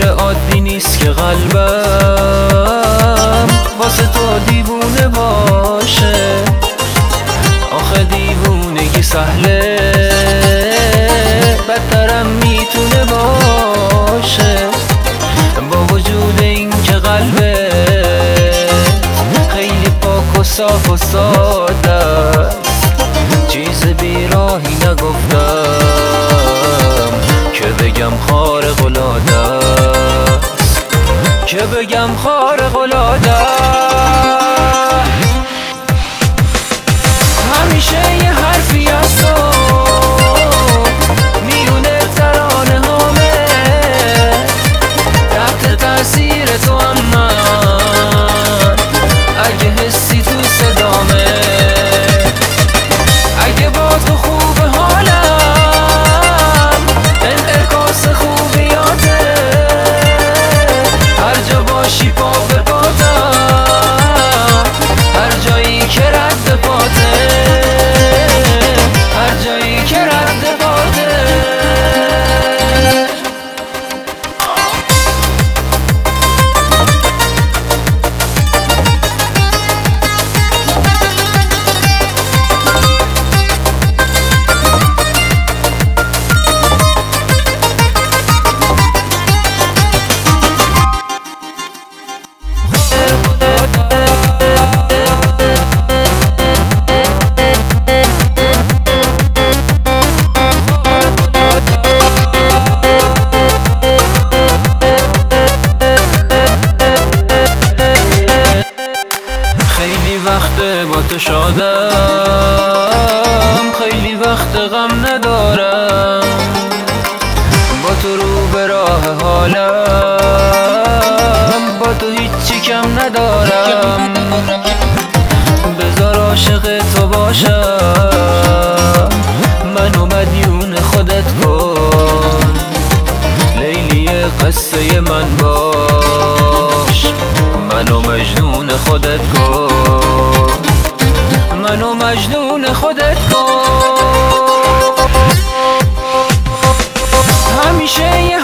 عادی نیست که قلبم واسه تو دیوونه باشه. آخه دیوونگی سهله، بدترم میتونه باشه. با وجود این که قلبه خیلی پاک و صاف و ساده است، چیز بیراهی نگفتم که بگم خارق العاده است، که بگم خارق العاده است. همیشه یه حرفی از تو میونه ترانه هامه، تحت تاثیر تو هم من، اگه حسی تو صدامه، اگه با تو خوب حالم انعکاس خوبیاته، هر جا باشی پا به پاتم، هر جایی که رد پاته، هر جایی که رد پاته. خیلی وقت با تو شادم، خیلی وقت غم ندارم، با تو رو به راه حالم، با تو هیچی کم ندارم. بذار عاشق تو باشم، منو مدیون خودت کن، لیلی قصه من باش، منو مجنون خودت کن، منو مجنون خودت کن. همیشه